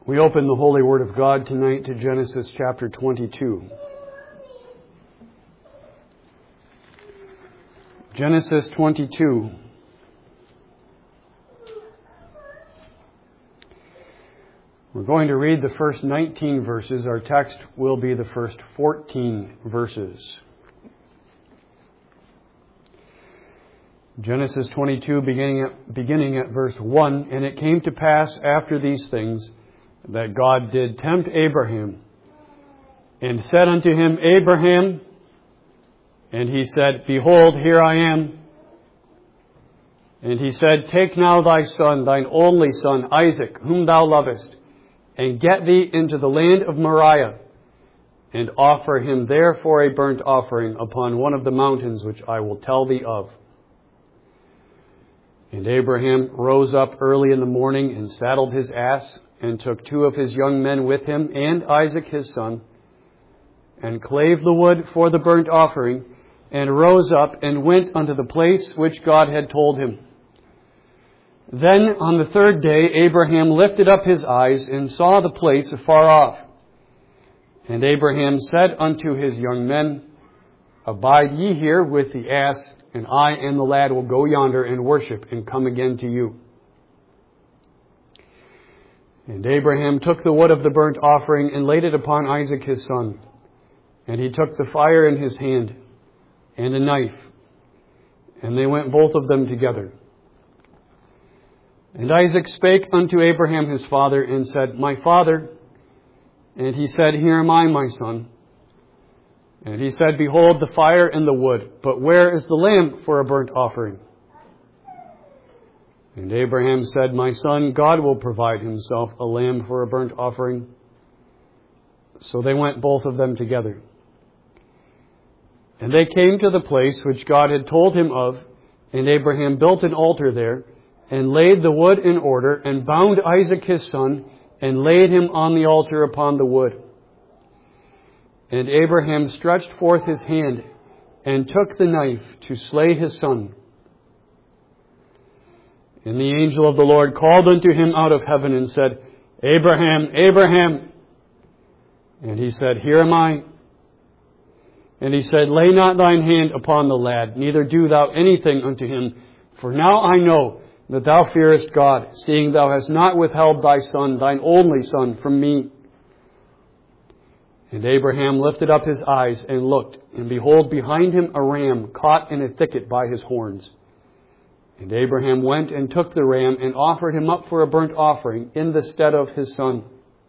We open the Holy Word of God tonight to Genesis chapter 22. Genesis 22. We're going to read the first 19 verses. Our text will be the first 14 verses. Genesis 22, beginning at verse 1. And it came to pass after these things that God did tempt Abraham, and said unto him, Abraham, and he said, Behold, here I am. And he said, Take now thy son, thine only son, Isaac, whom thou lovest, and get thee into the land of Moriah, and offer him there for a burnt offering upon one of the mountains which I will tell thee of. And Abraham rose up early in the morning, and saddled his ass, and took 2 of his young men with him, and Isaac his son, and clave the wood for the burnt offering, and rose up, and went unto the place which God had told him. Then on the 3rd day Abraham lifted up his eyes, and saw the place afar off. And Abraham said unto his young men, Abide ye here with the ass, and I and the lad will go yonder and worship, and come again to you. And Abraham took the wood of the burnt offering, and laid it upon Isaac his son. And he took the fire in his hand, and a knife, and they went both of them together. And Isaac spake unto Abraham his father, and said, My father. And he said, Here am I, my son. And he said, Behold the fire and the wood, but where is the lamb for a burnt offering? And Abraham said, My son, God will provide himself a lamb for a burnt offering. So they went both of them together. And they came to the place which God had told him of, and Abraham built an altar there, and laid the wood in order, and bound Isaac his son, and laid him on the altar upon the wood. And Abraham stretched forth his hand, and took the knife to slay his son. And the angel of the Lord called unto him out of heaven, and said, Abraham, Abraham. And he said, Here am I. And he said, Lay not thine hand upon the lad, neither do thou anything unto him. For now I know that thou fearest God, seeing thou hast not withheld thy son, thine only son, from me. And Abraham lifted up his eyes and looked, and behold, behind him a ram caught in a thicket by his horns. And Abraham went and took the ram, and offered him up for a burnt offering in the stead of his son.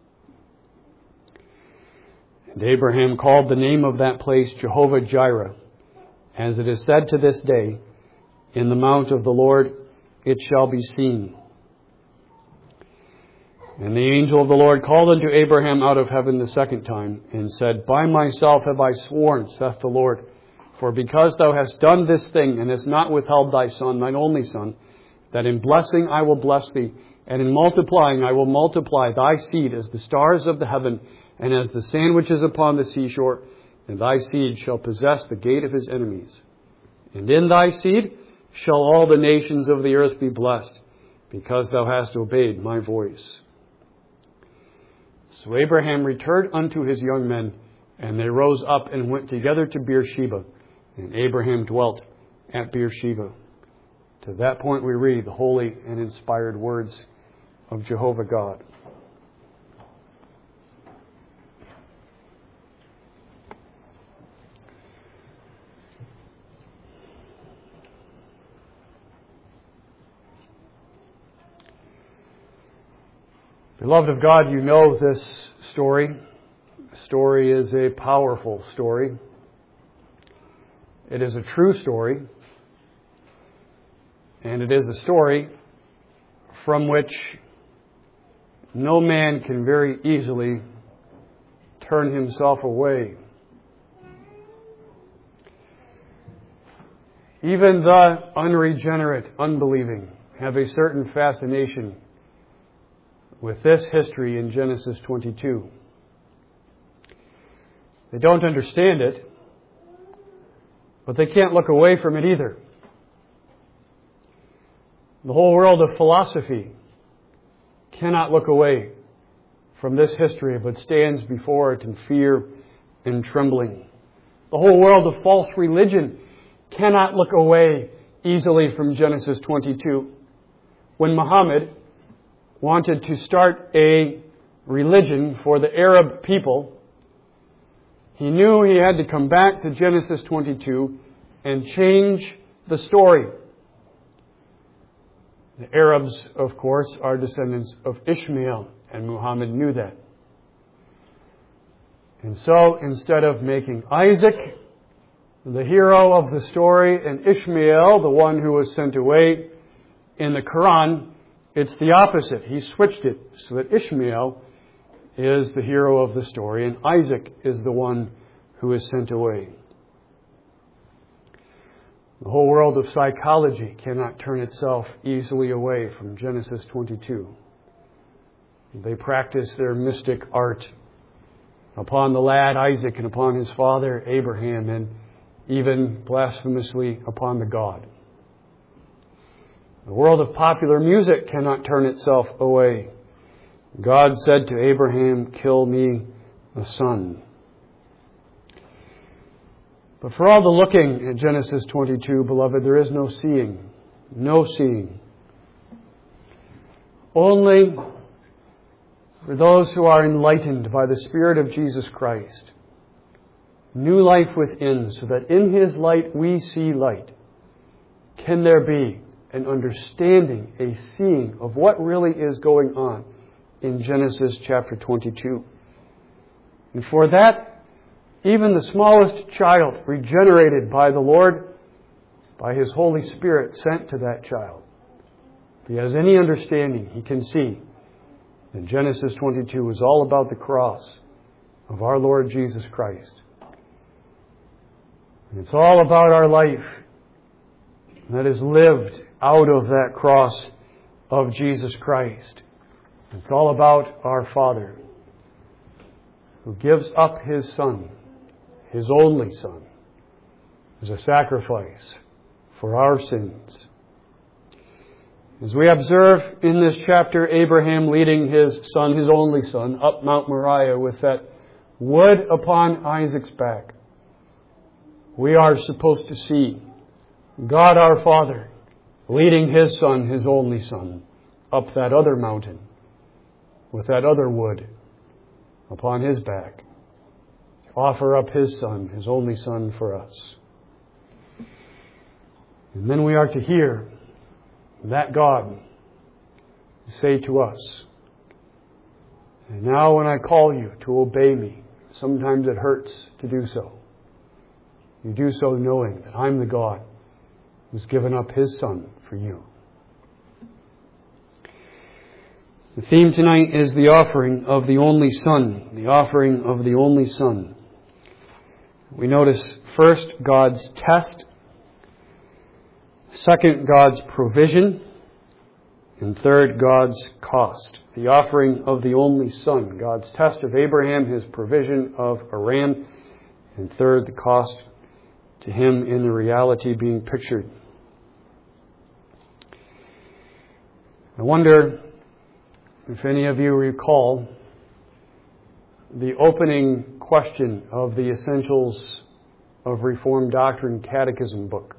And Abraham called the name of that place Jehovah-Jireh, as it is said to this day, In the mount of the Lord it shall be seen. And the angel of the Lord called unto Abraham out of heaven the 2nd time, and said, By myself have I sworn, saith the Lord, for because thou hast done this thing, and hast not withheld thy son, thine only son, that in blessing I will bless thee, and in multiplying I will multiply thy seed as the stars of the heaven, and as the sand which is upon the seashore, and thy seed shall possess the gate of his enemies. And in thy seed shall all the nations of the earth be blessed, because thou hast obeyed my voice. So Abraham returned unto his young men, and they rose up and went together to Beersheba. And Abraham dwelt at Beersheba. To that point we read the holy and inspired words of Jehovah God. Beloved of God, you know this story. The story is a powerful story. It is a true story. And it is a story from which no man can very easily turn himself away. Even the unregenerate, unbelieving, have a certain fascination with this history in Genesis 22. They don't understand it, but they can't look away from it either. The whole world of philosophy cannot look away from this history, but stands before it in fear and trembling. The whole world of false religion cannot look away easily from Genesis 22. When Muhammad wanted to start a religion for the Arab people, he knew he had to come back to Genesis 22 and change the story. The Arabs, of course, are descendants of Ishmael, and Muhammad knew that. And so, instead of making Isaac the hero of the story and Ishmael the one who was sent away in the Quran, it's the opposite. He switched it so that Ishmael is the hero of the story and Isaac is the one who is sent away. The whole world of psychology cannot turn itself easily away from Genesis 22. They practice their mystic art upon the lad Isaac and upon his father Abraham, and even blasphemously upon the God. The world of popular music cannot turn itself away. God said to Abraham, "Kill me a son." But for all the looking at Genesis 22, beloved, there is no seeing. No seeing. Only for those who are enlightened by the Spirit of Jesus Christ. New life within, so that in His light we see light. Can there be an understanding, a seeing of what really is going on in Genesis chapter 22? And for that, even the smallest child, regenerated by the Lord, by His Holy Spirit sent to that child, if he has any understanding, he can see that Genesis 22 is all about the cross of our Lord Jesus Christ. And it's all about our life that is lived out of that cross of Jesus Christ. It's all about our Father who gives up His Son, His only Son, as a sacrifice for our sins. As we observe in this chapter, Abraham leading his son, his only son, up Mount Moriah with that wood upon Isaac's back, we are supposed to see God our Father leading His Son, His only Son, up that other mountain with that other wood upon His back. Offer up His Son, His only Son, for us. And then we are to hear that God say to us, "And now when I call you to obey me," sometimes it hurts to do so. You do so knowing that I'm the God who's given up His Son for you. The theme tonight is the offering of the only Son. The offering of the only Son. We notice first God's test, second God's provision, and third God's cost. The offering of the only Son, God's test of Abraham, His provision of a ram, and third the cost to Him in the reality being pictured. I wonder if any of you recall the opening question of the Essentials of Reformed Doctrine Catechism book.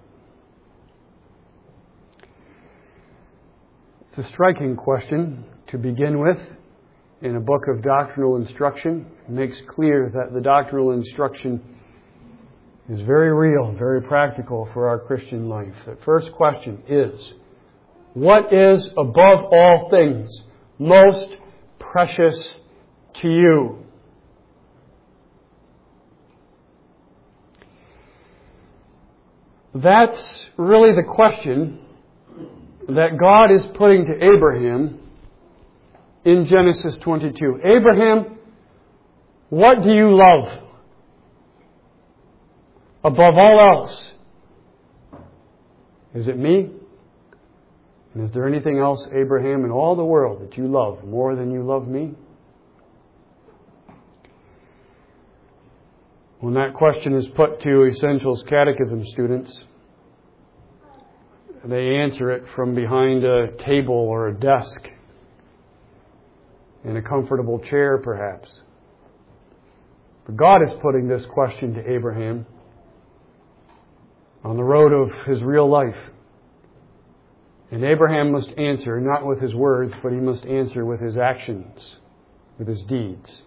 It's a striking question to begin with in a book of doctrinal instruction. It makes clear that the doctrinal instruction is very real, very practical for our Christian life. The first question is, what is above all things most precious to you? That's really the question that God is putting to Abraham in Genesis 22. Abraham, what do you love above all else? Is it me? And is there anything else, Abraham, in all the world that you love more than you love me? When that question is put to Essentials Catechism students, they answer it from behind a table or a desk. in a comfortable chair, perhaps. But God is putting this question to Abraham on the road of his real life. And Abraham must answer, not with his words, but he must answer with his actions, with his deeds.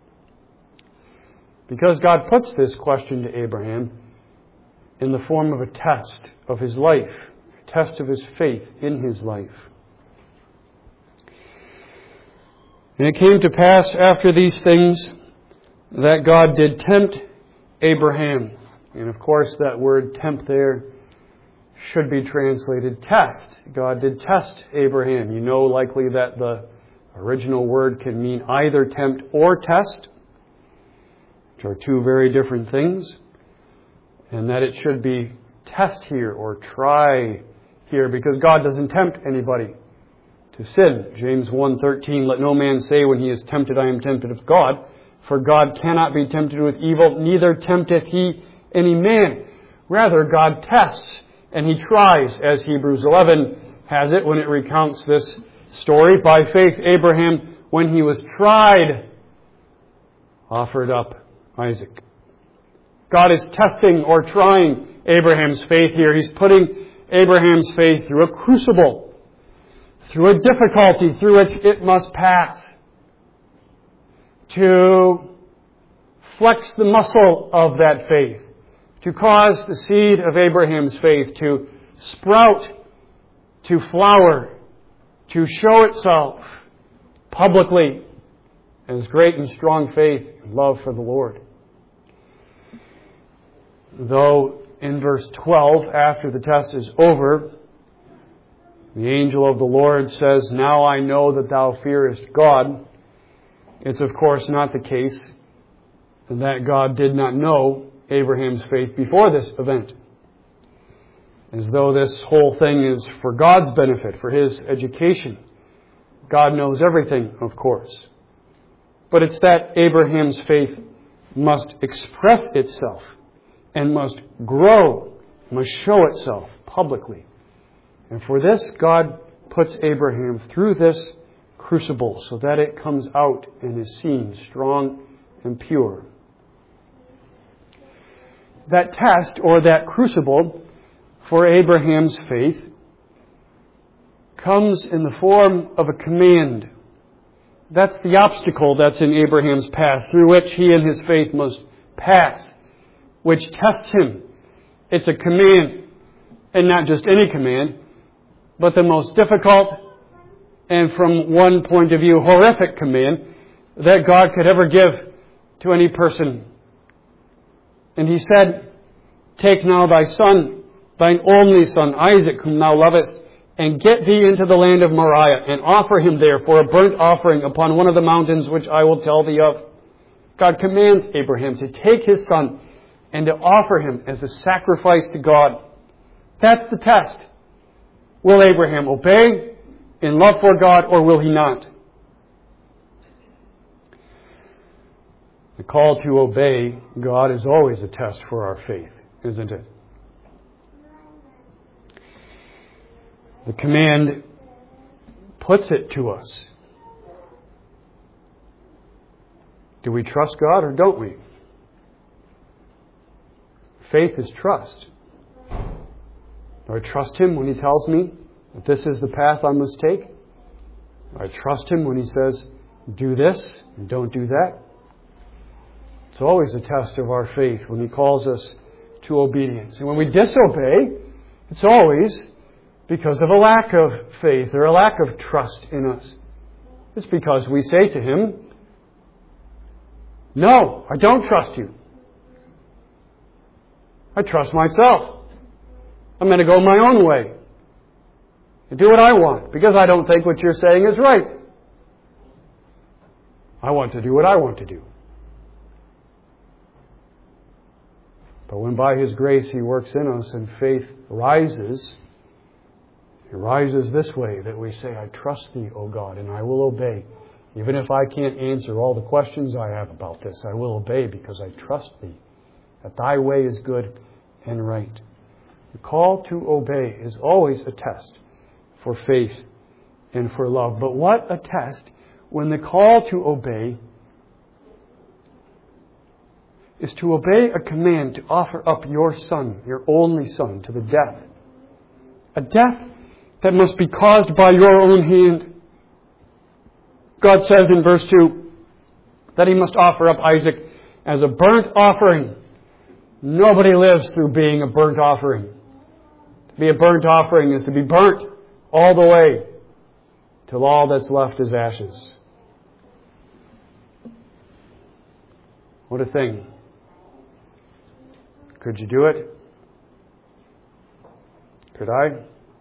Because God puts this question to Abraham in the form of a test of his life, a test of his faith in his life. And it came to pass after these things that God did tempt Abraham. And of course that word tempt there should be translated test. God did test Abraham. You know likely that the original word can mean either tempt or test, which are two very different things. And that it should be test here or try here, because God doesn't tempt anybody to sin. James 1:13, let no man say when he is tempted, I am tempted of God. For God cannot be tempted with evil, neither tempteth he any man. Rather, God tests and he tries, as Hebrews 11 has it when it recounts this story. By faith, Abraham, when he was tried, offered up Isaac. God is testing or trying Abraham's faith here. He's putting Abraham's faith through a crucible, through a difficulty through which it must pass, to flex the muscle of that faith, to cause the seed of Abraham's faith to sprout, to flower, to show itself publicly as great and strong faith and love for the Lord. Though in verse 12, after the test is over, the angel of the Lord says, now I know that thou fearest God. It's of course not the case that God did not know Abraham's faith before this event. As though this whole thing is for God's benefit, for his education. God knows everything, of course. But it's that Abraham's faith must express itself and must grow, must show itself publicly. And for this, God puts Abraham through this crucible so that it comes out and is seen strong and pure. That test or that crucible for Abraham's faith comes in the form of a command. That's the obstacle that's in Abraham's path through which he and his faith must pass, which tests him. It's a command, and not just any command, but the most difficult and from one point of view horrific command that God could ever give to any person. And he said, take now thy son, thine only son, Isaac, whom thou lovest, and get thee into the land of Moriah, and offer him there for a burnt offering upon one of the mountains which I will tell thee of. God commands Abraham to take his son and to offer him as a sacrifice to God. That's the test. Will Abraham obey in love for God, or will he not? The call to obey God is always a test for our faith, isn't it? The command puts it to us. Do we trust God or don't we? Faith is trust. Do I trust Him when He tells me that this is the path I must take? Do I trust Him when He says, do this and don't do that? It's always a test of our faith when He calls us to obedience. And when we disobey, it's always because of a lack of faith or a lack of trust in us. It's because we say to Him, no, I don't trust you. I trust myself. I'm going to go my own way and do what I want because I don't think what you're saying is right. I want to do what I want to do. But when by His grace He works in us and faith rises, it rises this way, that we say, I trust Thee, O God, and I will obey. Even if I can't answer all the questions I have about this, I will obey because I trust Thee, that Thy way is good and right. The call to obey is always a test for faith and for love. But what a test when the call to obey is to obey a command to offer up your son, your only son, to the death. A death that must be caused by your own hand. God says in verse 2 that He must offer up Isaac as a burnt offering. Nobody lives through being a burnt offering. To be a burnt offering is to be burnt all the way till all that's left is ashes. What a thing. Could you do it? Could I?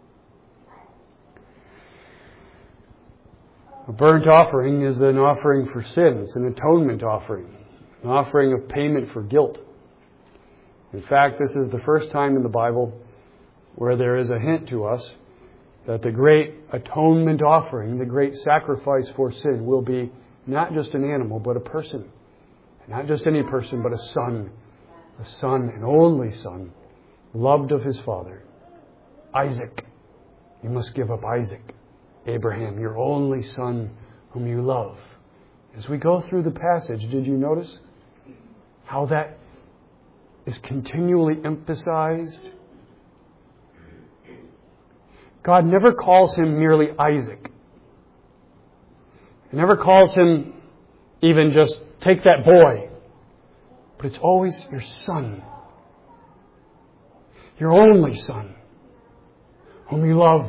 A burnt offering is an offering for sin. It's an atonement offering. An offering of payment for guilt. In fact, this is the first time in the Bible where there is a hint to us that the great atonement offering, the great sacrifice for sin, will be not just an animal, but a person. Not just any person, but a son. A son, an only son, loved of his father. Isaac. You must give up Isaac. Abraham, your only son whom you love. As we go through the passage, did you notice how that is continually emphasized? God never calls him merely Isaac. He never calls him even just take that boy. But it's always your son. Your only son whom you love.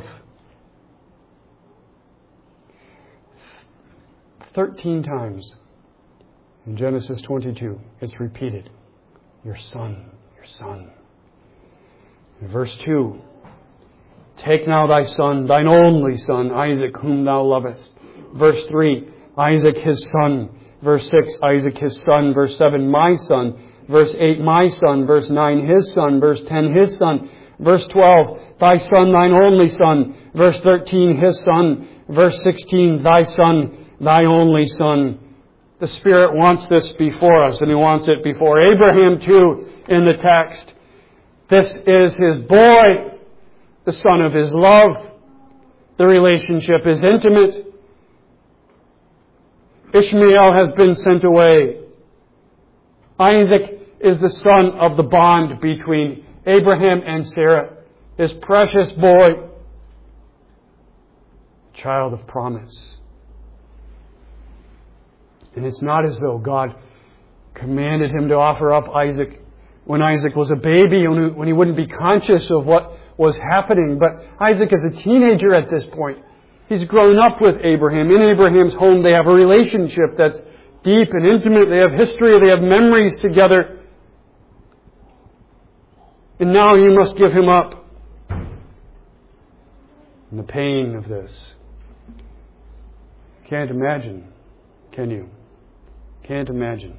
13 times in Genesis 22, it's repeated. Your son, your son. In verse 2, take now thy son, thine only son, Isaac, whom thou lovest. Verse 3, Isaac his son. Verse 6, Isaac his son. Verse 7, my son. Verse 8, my son. Verse 9, his son. Verse 10, his son. Verse 12, thy son, thine only son. Verse 13, his son. Verse 16, thy son, thy only son. The Spirit wants this before us, and He wants it before Abraham too in the text. This is his boy, the son of his love. The relationship is intimate. Ishmael has been sent away. Isaac is the son of the bond between Abraham and Sarah, his precious boy, child of promise. And it's not as though God commanded him to offer up Isaac when Isaac was a baby, when he wouldn't be conscious of what was happening. But Isaac is a teenager at this point. He's grown up with Abraham. In Abraham's home, they have a relationship that's deep and intimate. They have history. They have memories together. And now you must give him up. And the pain of this. Can't imagine, can you? Can't imagine.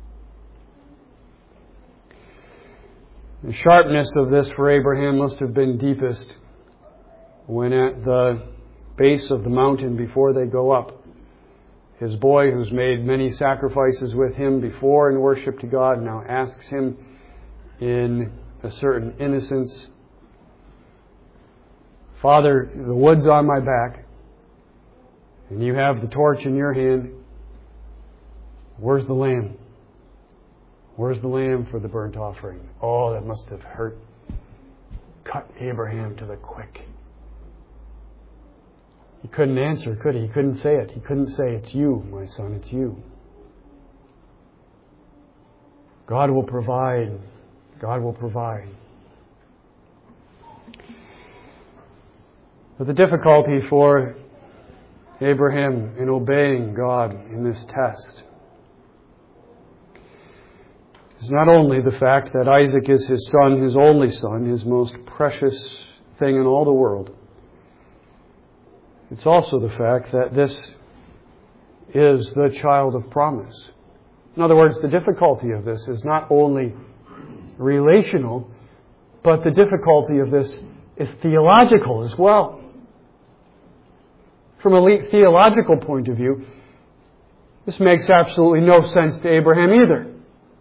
The sharpness of this for Abraham must have been deepest when at the base of the mountain before they go up, his boy, who's made many sacrifices with him before in worship to God, now asks him in a certain innocence, Father, the wood's on my back, and you have the torch in your hand. Where's the lamb? Where's the lamb for the burnt offering? Oh, that must have hurt. Cut Abraham to the quick. He couldn't answer, could he? He couldn't say it. He couldn't say, it's you, my son, it's you. God will provide. God will provide. But the difficulty for Abraham in obeying God in this test is not only the fact that Isaac is his son, his only son, his most precious thing in all the world. It's also the fact that this is the child of promise. In other words, the difficulty of this is not only relational, but the difficulty of this is theological as well. From a theological point of view, this makes absolutely no sense to Abraham either.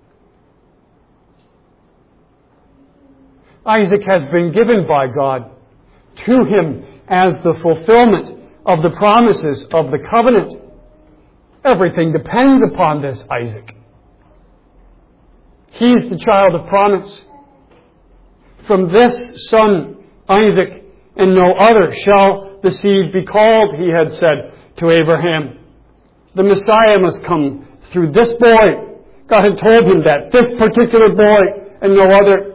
Isaac has been given by God to him as the fulfillment of the promises of the covenant. Everything depends upon this Isaac. He's the child of promise. From this son, Isaac, and no other shall the seed be called, he had said to Abraham. The Messiah must come through this boy. God had told him that. This particular boy and no other.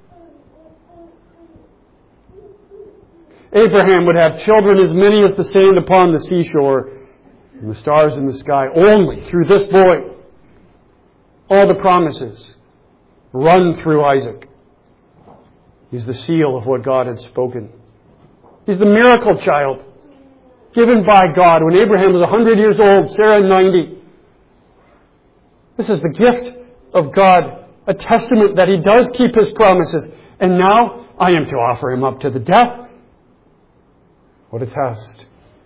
Abraham would have children as many as the sand upon the seashore and the stars in the sky, only through this boy. All the promises run through Isaac. He's the seal of what God had spoken. He's the miracle child given by God when Abraham was 100 years old, Sarah 90. This is the gift of God, a testament that He does keep His promises. And now I am to offer Him up to the death. What a test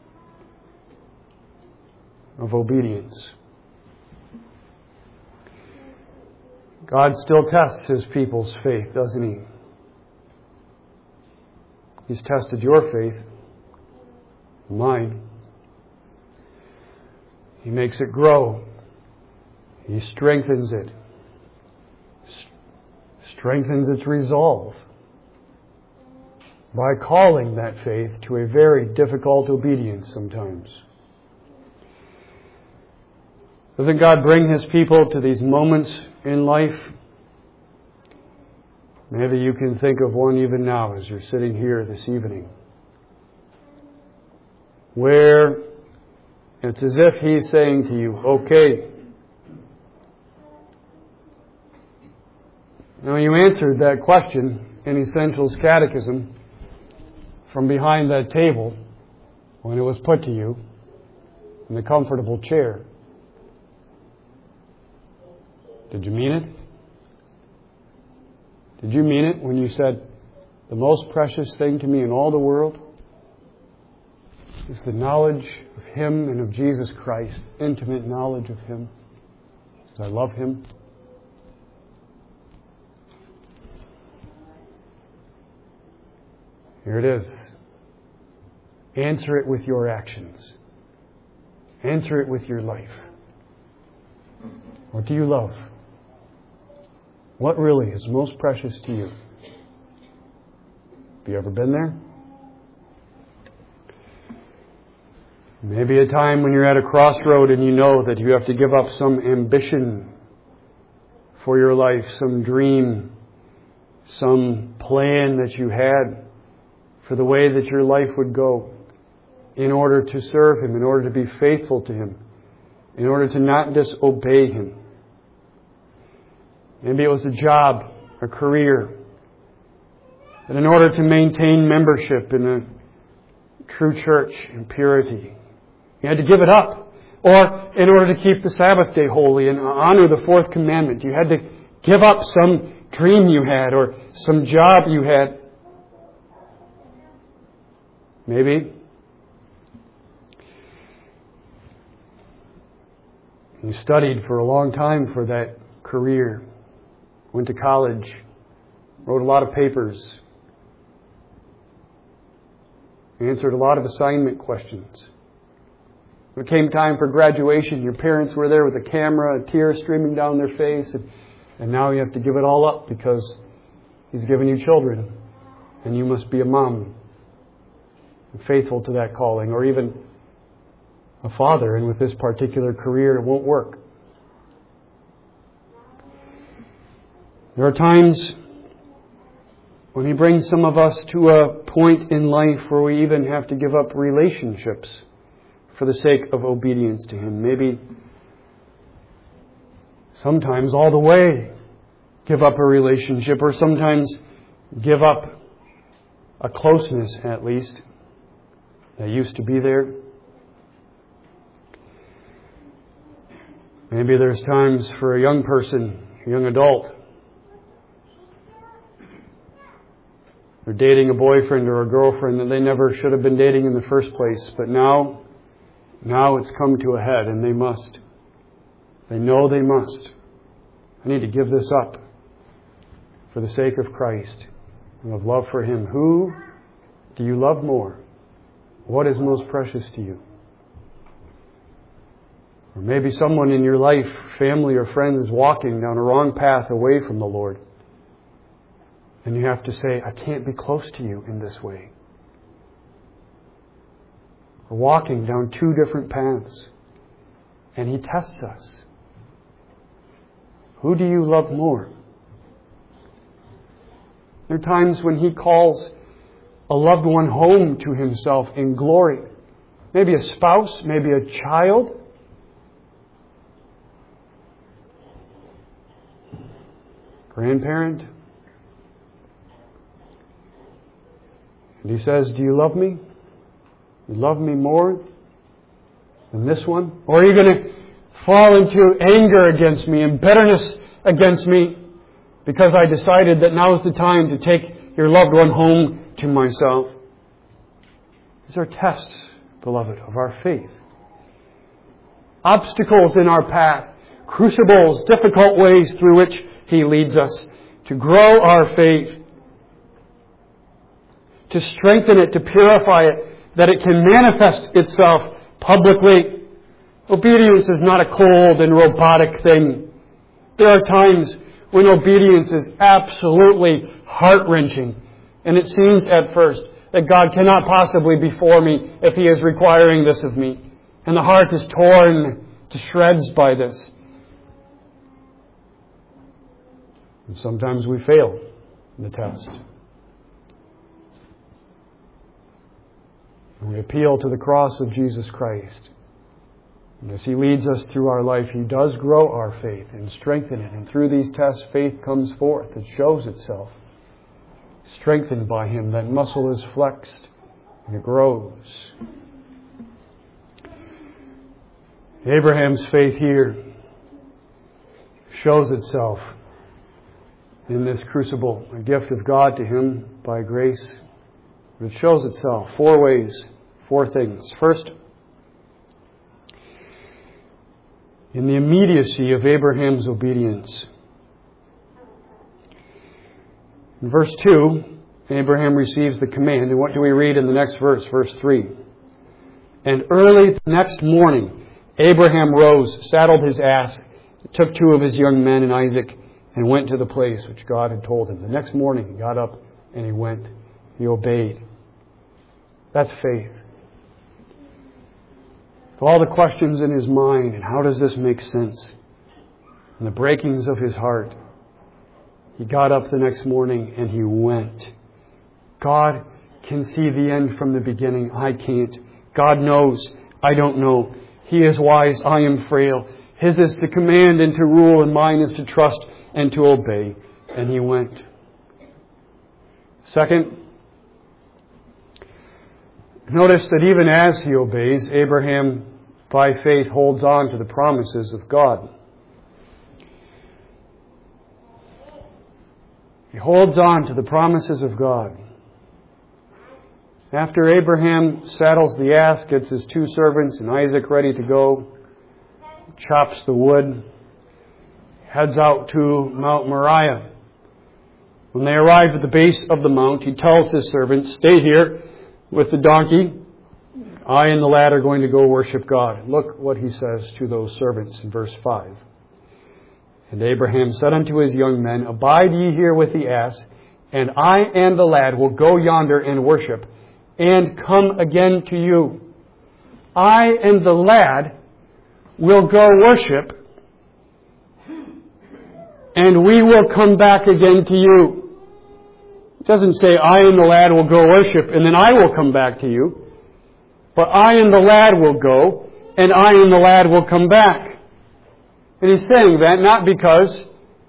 of obedience. God still tests His people's faith, doesn't He? He's tested your faith, mine. He makes it grow. He strengthens it. Strengthens its resolve by calling that faith to a very difficult obedience sometimes. Doesn't God bring His people to these moments in life? Maybe you can think of one even now as you're sitting here this evening, where it's as if He's saying to you, okay. Now you answered that question in Essentials Catechism from behind that table when it was put to you in the comfortable chair. Did you mean it? Did you mean it when you said, the most precious thing to me in all the world is the knowledge of Him and of Jesus Christ, intimate knowledge of Him, because I love Him? Here it is. Answer it with your actions. Answer it with your life. What do you love? What really is most precious to you? Have you ever been there? Maybe a time when you're at a crossroad and you know that you have to give up some ambition for your life, some dream, some plan that you had for the way that your life would go in order to serve Him, in order to be faithful to Him, in order to not disobey Him. Maybe it was a job, a career, and in order to maintain membership in a true church in purity, you had to give it up. Or in order to keep the Sabbath day holy and honor the fourth commandment, you had to give up some dream you had or some job you had. Maybe you studied for a long time for that career, went to college, wrote a lot of papers, answered a lot of assignment questions. When it came time for graduation, your parents were there with a camera, a tear streaming down their face, and now you have to give it all up because He's given you children, and you must be a mom, faithful to that calling, or even a father, and with this particular career it won't work. There are times when He brings some of us to a point in life where we even have to give up relationships for the sake of obedience to Him. Maybe sometimes all the way give up a relationship, or sometimes give up a closeness at least that used to be there. Maybe there's times for a young person, a young adult, they're dating a boyfriend or a girlfriend that they never should have been dating in the first place, but now it's come to a head and they must. They know they must. I need to give this up for the sake of Christ and of love for Him. Who do you love more? What is most precious to you? Or maybe someone in your life, family or friends, is walking down a wrong path away from the Lord. And you have to say, I can't be close to you in this way. We're walking down two different paths. And He tests us. Who do you love more? There are times when He calls a loved one home to Himself in glory. Maybe a spouse, maybe a child. Grandparent. And He says, do you love me? You love me more than this one? Or are you going to fall into anger against me and bitterness against me because I decided that now is the time to take your loved one home to myself? These are tests, beloved, of our faith. Obstacles in our path, crucibles, difficult ways through which He leads us to grow our faith, to strengthen it, to purify it, that it can manifest itself publicly. Obedience is not a cold and robotic thing. There are times when obedience is absolutely heart-wrenching, and it seems at first that God cannot possibly be for me if He is requiring this of me. And the heart is torn to shreds by this. And sometimes we fail in the test. And we appeal to the cross of Jesus Christ. And as He leads us through our life, He does grow our faith and strengthen it. And through these tests, faith comes forth. It shows itself. Strengthened by Him, that muscle is flexed and it grows. Abraham's faith here shows itself in this crucible, a gift of God to him by grace. It shows itself 4 ways, 4 things. First, in the immediacy of Abraham's obedience. In verse 2, Abraham receives the command. And what do we read in the next verse? Verse 3. And early the next morning, Abraham rose, saddled his ass, took 2 of his young men and Isaac, and went to the place which God had told him. The next morning, he got up and he went. He obeyed. That's faith. With all the questions in his mind, and how does this make sense? And the breakings of his heart, he got up the next morning and he went. God can see the end from the beginning. I can't. God knows. I don't know. He is wise. I am frail. His is to command and to rule, and mine is to trust and to obey. And he went. Second, notice that even as he obeys, Abraham, by faith, holds on to the promises of God. He holds on to the promises of God. After Abraham saddles the ass, gets his 2 servants and Isaac ready to go, chops the wood, heads out to Mount Moriah. When they arrive at the base of the mount, he tells his servants, stay here with the donkey. I and the lad are going to go worship God. Look what he says to those servants in verse 5. And Abraham said unto his young men, abide ye here with the ass, and I and the lad will go yonder and worship, and come again to you. I and the lad will go worship, and we will come back again to you. It doesn't say, I and the lad will go worship, and then I will come back to you. But I and the lad will go, and I and the lad will come back. And he's saying that not because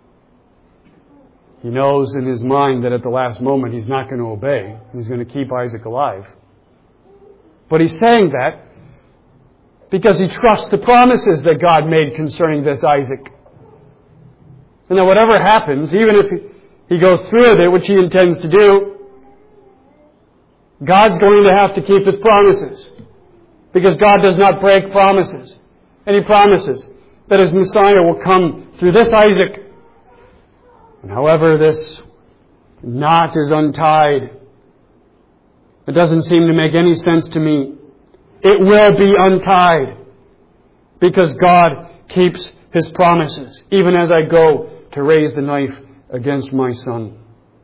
he knows in his mind that at the last moment he's not going to obey. He's going to keep Isaac alive. But he's saying that because he trusts the promises that God made concerning this Isaac. And that whatever happens, even if he goes through with it, which he intends to do, God's going to have to keep His promises. Because God does not break promises. And He promises that His Messiah will come through this Isaac. And however this knot is untied, it doesn't seem to make any sense to me. It will be untied. because God keeps His promises, even as I go to raise the knife against my son.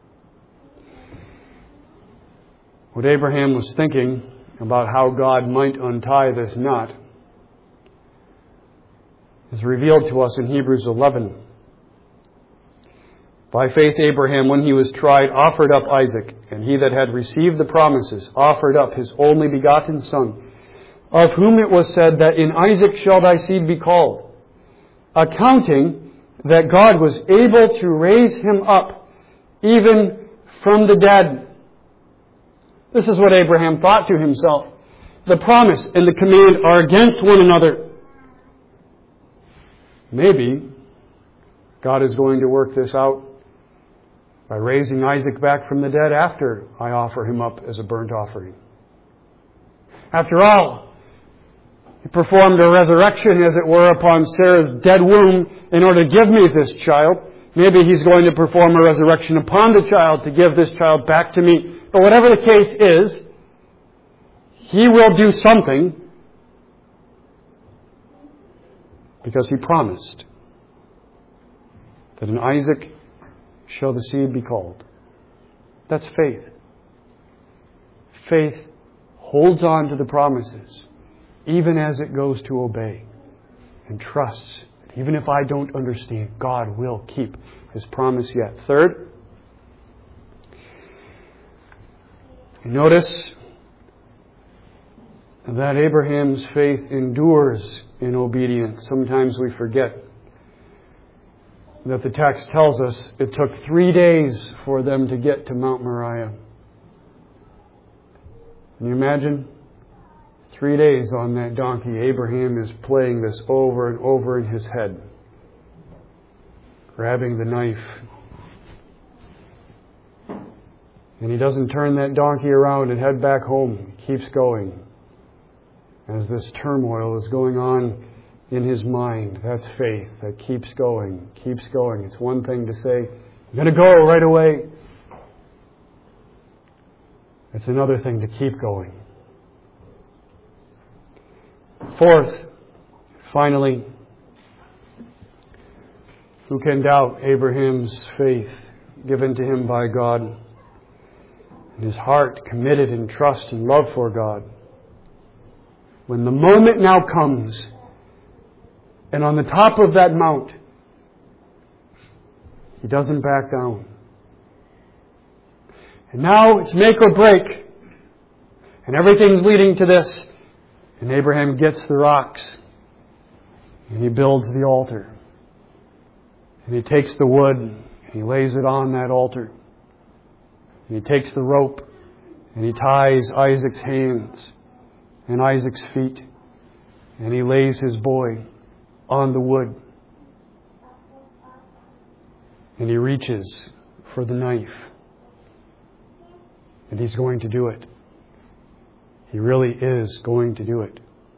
What Abraham was thinking about how God might untie this knot is revealed to us in Hebrews 11. By faith Abraham, when he was tried, offered up Isaac, and he that had received the promises offered up his only begotten son, of whom it was said that in Isaac shall thy seed be called, accounting that God was able to raise him up even from the dead. This is what Abraham thought to himself. The promise and the command are against one another. Maybe God is going to work this out by raising Isaac back from the dead after I offer him up as a burnt offering. After all, He performed a resurrection, as it were, upon Sarah's dead womb in order to give me this child. Maybe He's going to perform a resurrection upon the child to give this child back to me. But whatever the case is, He will do something because He promised that in Isaac shall the seed be called. That's faith. Faith holds on to the promises even as it goes to obey, and trusts that even if I don't understand, God will keep His promise yet. Third, notice that Abraham's faith endures in obedience. Sometimes we forget that the text tells us it took 3 days for them to get to Mount Moriah. Can you imagine? 3 days on that donkey. Abraham is playing this over and over in his head, grabbing the knife. And he doesn't turn that donkey around and head back home. He keeps going as this turmoil is going on in his mind. That's faith that keeps going, keeps going. It's one thing to say, I'm going to go right away. It's another thing to keep going. Fourth, finally, who can doubt Abraham's faith given to him by God, and his heart committed in trust and love for God? When the moment now comes, and on the top of that mount, he doesn't back down. And now it's make or break. And everything's leading to this. And Abraham gets the rocks. And he builds the altar. And he takes the wood. And he lays it on that altar. And he takes the rope. And he ties Isaac's hands and Isaac's feet. And he lays his boy on the wood. And he reaches for the knife. And he's going to do it. He really is going to do it.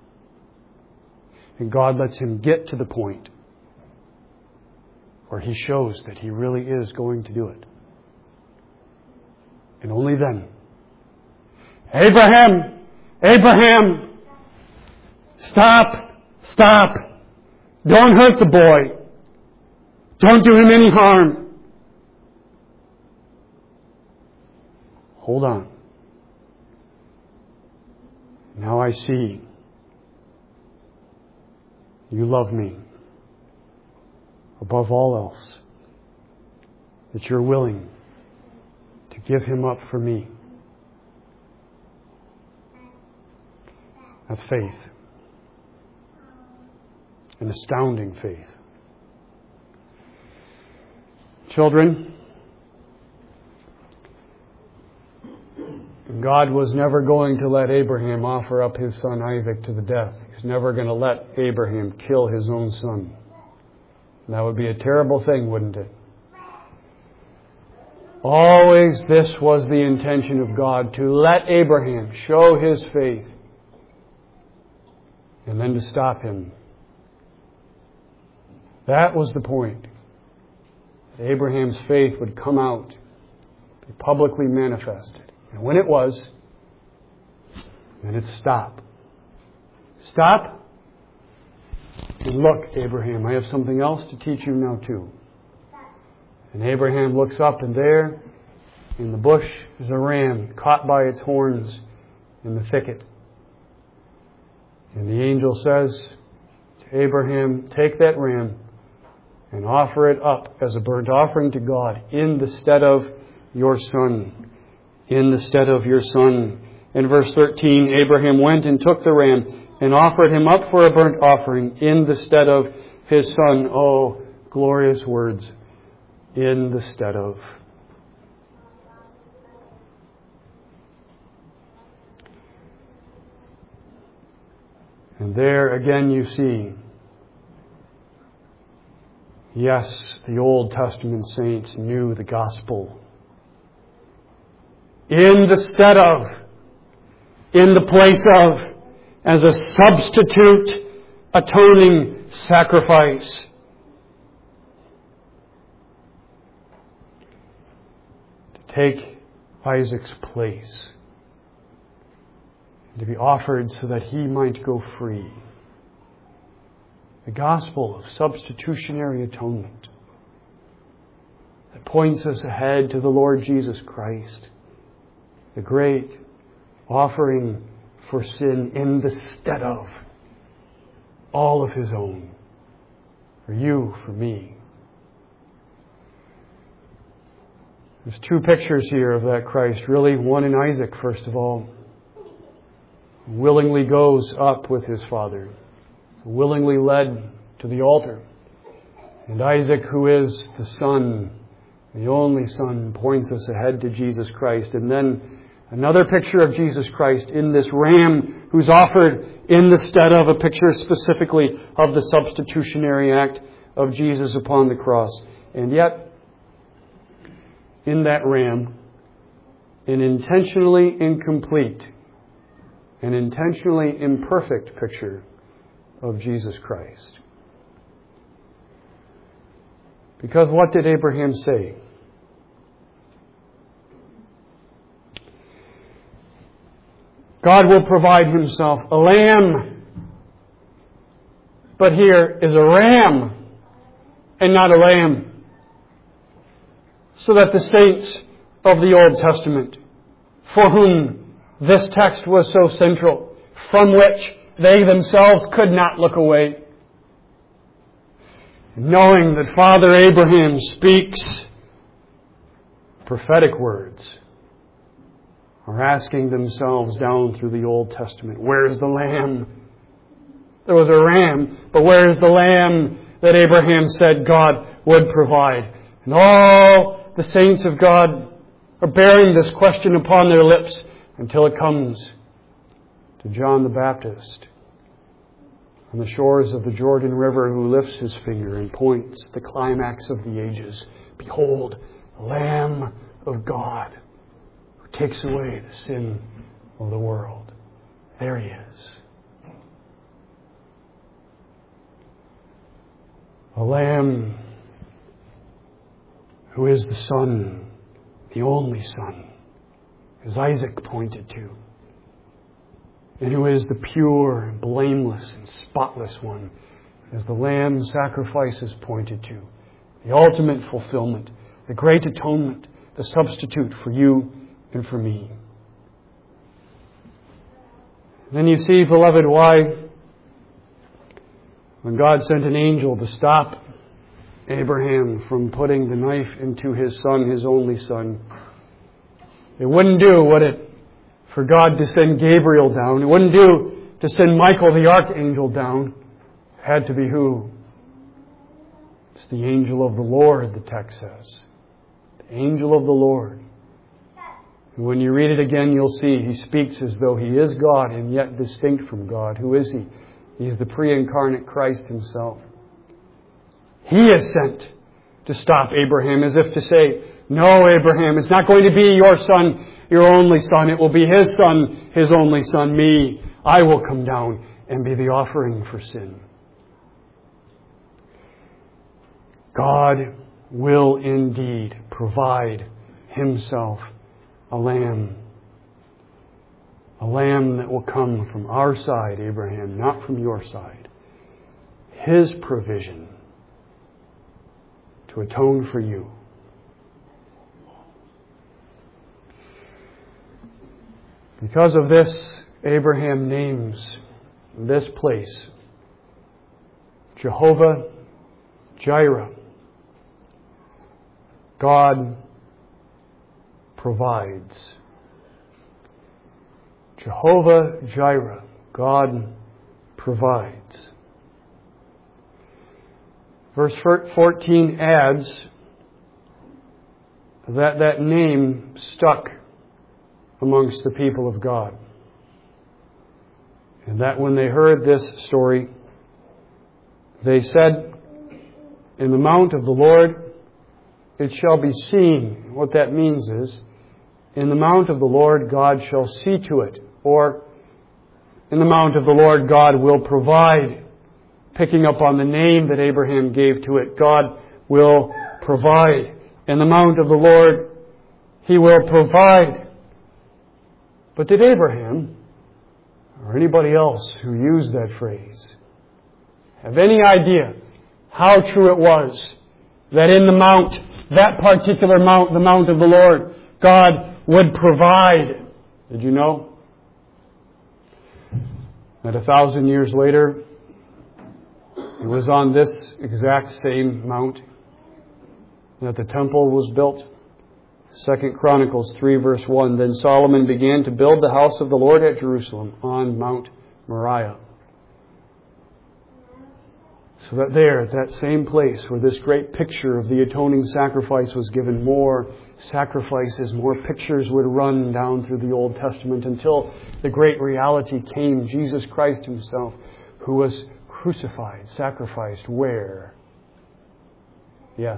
And God lets him get to the point where He shows that He really is going to do it. And only then, Abraham! Abraham! Stop! Stop! Don't hurt the boy! Don't do him any harm! Hold on. Now I see you love me above all else, that you're willing to give him up for me. That's faith. An astounding faith. Children, God was never going to let Abraham offer up his son Isaac to the death. He's never going to let Abraham kill his own son. That would be a terrible thing, wouldn't it? Always this was the intention of God, to let Abraham show his faith and then to stop him. That was the point. That Abraham's faith would come out, be publicly manifested. And when it was, then it's stop. Stop. And look, Abraham, I have something else to teach you now too. And Abraham looks up, and there in the bush is a ram caught by its horns in the thicket. And the angel says to Abraham, take that ram and offer it up as a burnt offering to God in the stead of your son. In the stead of your son. In verse 13, Abraham went and took the ram and offered him up for a burnt offering in the stead of his son. Oh, glorious words. In the stead of. And there again you see, yes, the Old Testament saints knew the gospel. In the stead of, in the place of, as a substitute atoning sacrifice. To take Isaac's place. To be offered so that he might go free. The gospel of substitutionary atonement that points us ahead to the Lord Jesus Christ, the great offering for sin in the stead of all of His own, for you, for me. There's two pictures here of that Christ, really. One in Isaac, first of all. Willingly goes up with his father, willingly led to the altar. And Isaac, who is the son, the only son, points us ahead to Jesus Christ. And then another picture of Jesus Christ in this ram who's offered in the stead of, a picture specifically of the substitutionary act of Jesus upon the cross. And yet, in that ram, an intentionally incomplete, an intentionally imperfect picture of Jesus Christ. Because what did Abraham say? God will provide Himself a lamb. But here is a ram and not a lamb. So that the saints of the Old Testament, for whom this text was so central, from which they themselves could not look away, knowing that Father Abraham speaks prophetic words, are asking themselves down through the Old Testament, where is the lamb? There was a ram, but where is the lamb that Abraham said God would provide? And all the saints of God are bearing this question upon their lips until it comes to John the Baptist on the shores of the Jordan River, who lifts his finger and points the climax of the ages. Behold, the Lamb of God who takes away the sin of the world. There He is. A Lamb who is the Son, the only Son, as Isaac pointed to, and who is the pure and blameless and spotless one, as the Lamb sacrifices pointed to, the ultimate fulfillment, the great atonement, the substitute for you and for me. Then you see, beloved, why when God sent an angel to stop Abraham from putting the knife into his son, his only son, it wouldn't do, would it, for God to send Gabriel down? It wouldn't do to send Michael the archangel down. It had to be who? It's the angel of the Lord, the text says. The angel of the Lord. And when you read it again, you'll see He speaks as though He is God and yet distinct from God. Who is He? He's the pre-incarnate Christ Himself. He is sent to stop Abraham, as if to say, no, Abraham, it's not going to be your son, your only son. It will be his son, his only son, me. I will come down and be the offering for sin. God will indeed provide Himself a lamb. A lamb that will come from our side, Abraham, not from your side. His provision to atone for you. Because of this, Abraham names this place Jehovah Jireh. God provides. Jehovah Jireh. God provides. Verse 14 adds that name stuck amongst the people of God. And that when they heard this story, they said, in the mount of the Lord it shall be seen. What that means is, in the mount of the Lord God shall see to it. Or, in the mount of the Lord God will provide. Picking up on the name that Abraham gave to it, God will provide. In the mount of the Lord He will provide. But did Abraham, or anybody else who used that phrase, have any idea how true it was that in the mount, that particular mount, the mount of the Lord, God would provide? Did you know that 1,000 years later, it was on this exact same mount that the temple was built? 2 Chronicles 3 verse 1, Then Solomon began to build the house of the Lord at Jerusalem on Mount Moriah. So that there, at that same place where this great picture of the atoning sacrifice was given, more sacrifices, more pictures would run down through the Old Testament until the great reality came, Jesus Christ Himself, who was crucified, sacrificed, where? Yes,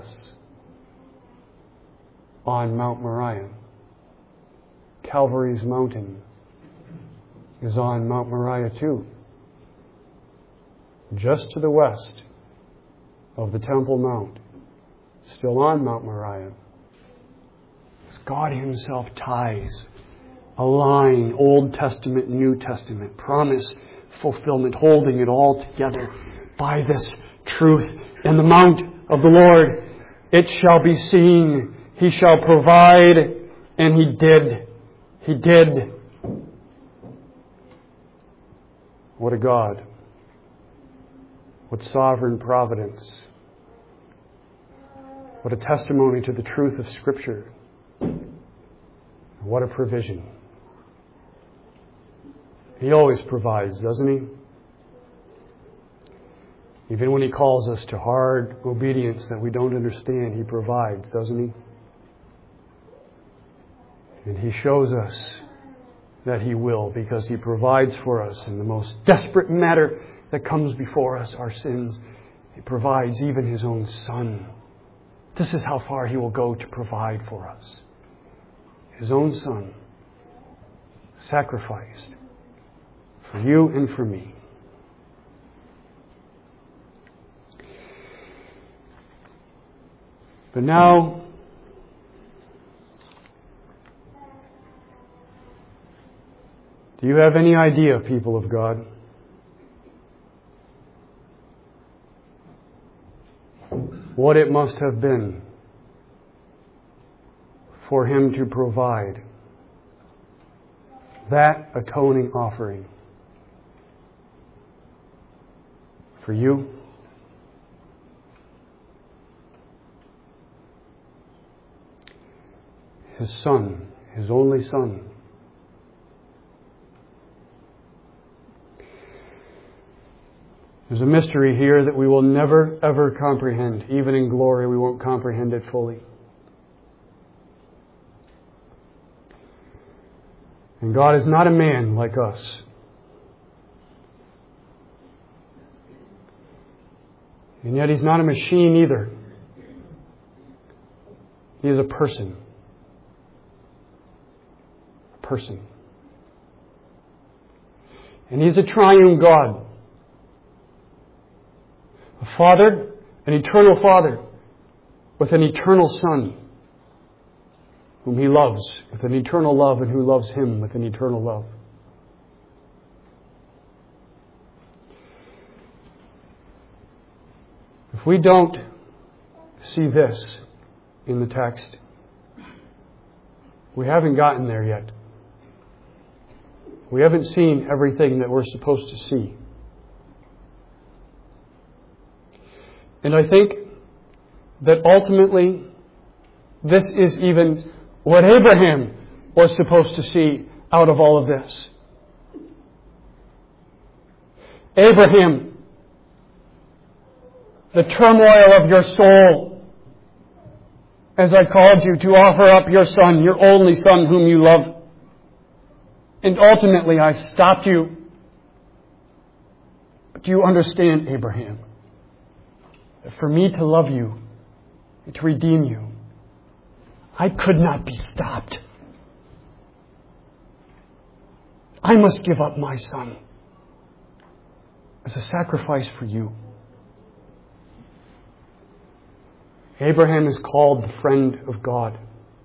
on Mount Moriah. Calvary's mountain is on Mount Moriah too. Just to the west of the Temple Mount, still on Mount Moriah. God Himself ties a line, Old Testament, New Testament, promise, fulfillment, holding it all together by this truth. In the mount of the Lord it shall be seen, He shall provide, and He did. He did. What a God. What sovereign providence. What a testimony to the truth of Scripture. What a provision. He always provides, doesn't He? Even when He calls us to hard obedience that we don't understand, He provides, doesn't He? And He shows us that He will, because He provides for us in the most desperate matter that comes before us, our sins. He provides even His own Son. This is how far He will go to provide for us. His own Son, sacrificed for you and for me. But now, do you have any idea, people of God, what it must have been for Him to provide that atoning offering for you? His Son, His only Son. There's a mystery here that we will never, ever comprehend. Even in glory, we won't comprehend it fully. And God is not a man like us. And yet He's not a machine either. He is a person. A person. And He's a triune God. A Father, an eternal Father, with an eternal Son, whom He loves with an eternal love, and who loves Him with an eternal love. If we don't see this in the text, we haven't gotten there yet. We haven't seen everything that we're supposed to see. And I think that ultimately, this is even what Abraham was supposed to see out of all of this. Abraham, the turmoil of your soul, as I called you to offer up your son, your only son whom you love. And ultimately I stopped you. But do you understand, Abraham, that for me to love you and to redeem you, I could not be stopped. I must give up my son as a sacrifice for you. Abraham is called the friend of God.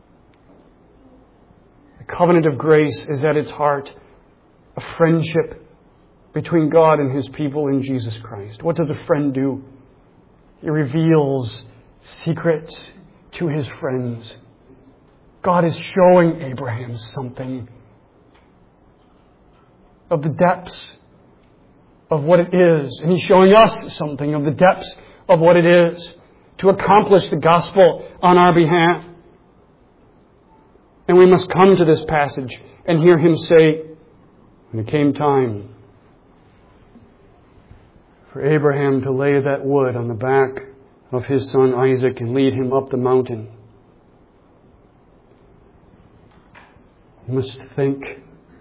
The covenant of grace is at its heart a friendship between God and His people in Jesus Christ. What does a friend do? He reveals secrets to his friends. God is showing Abraham something of the depths of what it is. And He's showing us something of the depths of what it is to accomplish the gospel on our behalf. And we must come to this passage and hear Him say, when it came time for Abraham to lay that wood on the back of his son Isaac and lead him up the mountain, you must think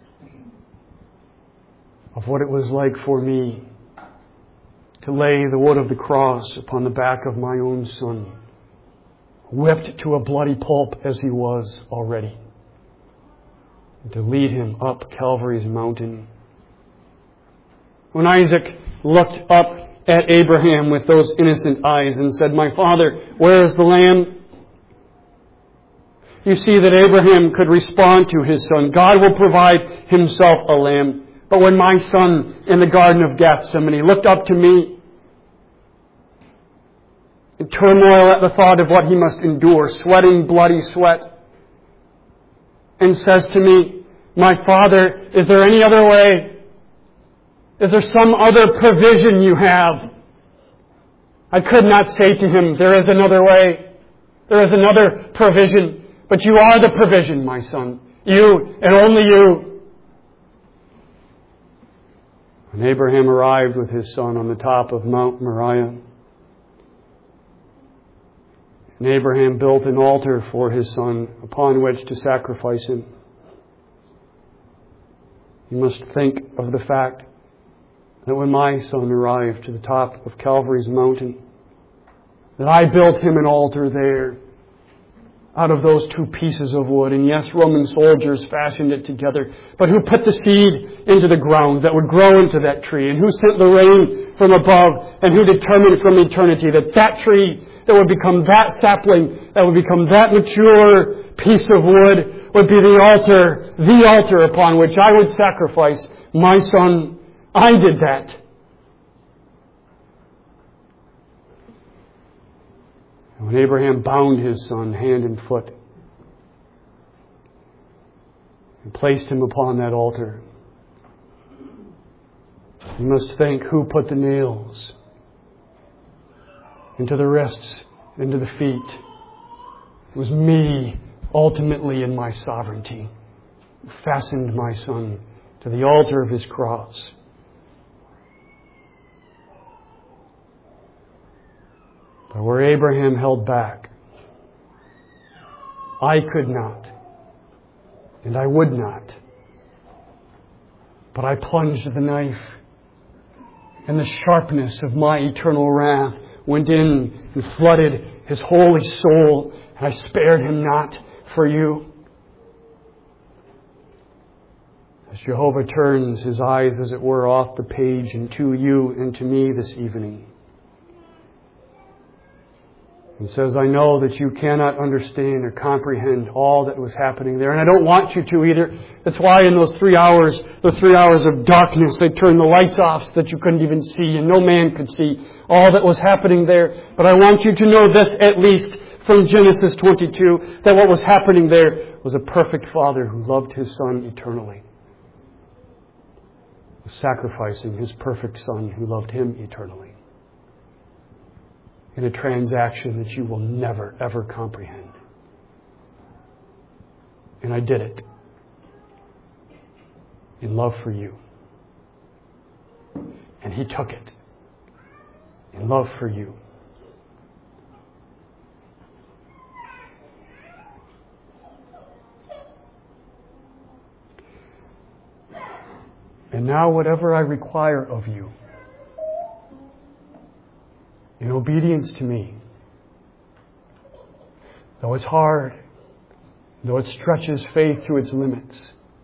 of what it was like for me to lay the wood of the cross upon the back of my own son, whipped to a bloody pulp as he was already, and to lead him up Calvary's mountain. When Isaac looked up at Abraham with those innocent eyes and said, "My father, where is the lamb?" You see that Abraham could respond to his son. God will provide Himself a lamb. But when my son in the Garden of Gethsemane looked up to me in turmoil at the thought of what he must endure, sweating bloody sweat, and says to me, "My father, is there any other way? Is there some other provision you have?" I could not say to him, "There is another way. There is another provision. But you are the provision, my son. You and only you." When Abraham arrived with his son on the top of Mount Moriah, and Abraham built an altar for his son upon which to sacrifice him, you must think of the fact that when my son arrived to the top of Calvary's mountain, that I built him an altar there out of those two pieces of wood. And yes, Roman soldiers fashioned it together. But who put the seed into the ground that would grow into that tree? And who sent the rain from above? And who determined from eternity that that tree that would become that sapling, that would become that mature piece of wood, would be the altar upon which I would sacrifice my son? I did that. When Abraham bound his son hand and foot and placed him upon that altar, you must think, who put the nails into the wrists, into the feet? It was me, ultimately in my sovereignty, who fastened my son to the altar of his cross. But where Abraham held back, I could not, and I would not. But I plunged the knife, and the sharpness of my eternal wrath went in and flooded his holy soul, and I spared him not for you. As Jehovah turns His eyes, as it were, off the page and to you and to me this evening, And says, I know that you cannot understand or comprehend all that was happening there. And I don't want you to either. That's why in those 3 hours of darkness, they turned the lights off so that you couldn't even see and no man could see all that was happening there. But I want you to know this at least from Genesis 22, that what was happening there was a perfect Father who loved His Son eternally. Sacrificing His perfect Son who loved Him eternally. In a transaction that you will never, ever comprehend. And I did it in love for you. And He took it in love for you. And now whatever I require of you, in obedience to me, though it's hard, though it stretches faith to its limits,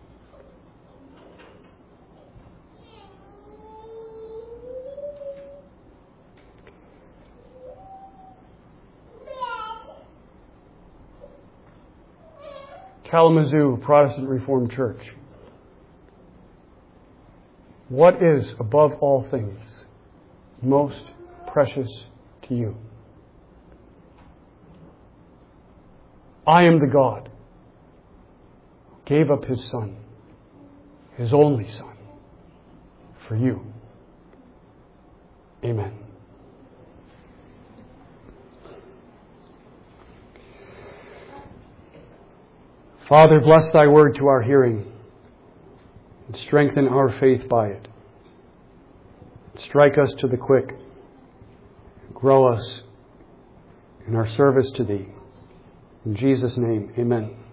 Kalamazoo Protestant Reformed Church, what is above all things most precious to you? I am the God who gave up His Son, His only Son, for you. Amen. Father, bless Thy word to our hearing and strengthen our faith by it. Strike us to the quick. Grow us in our service to Thee. In Jesus' name, amen.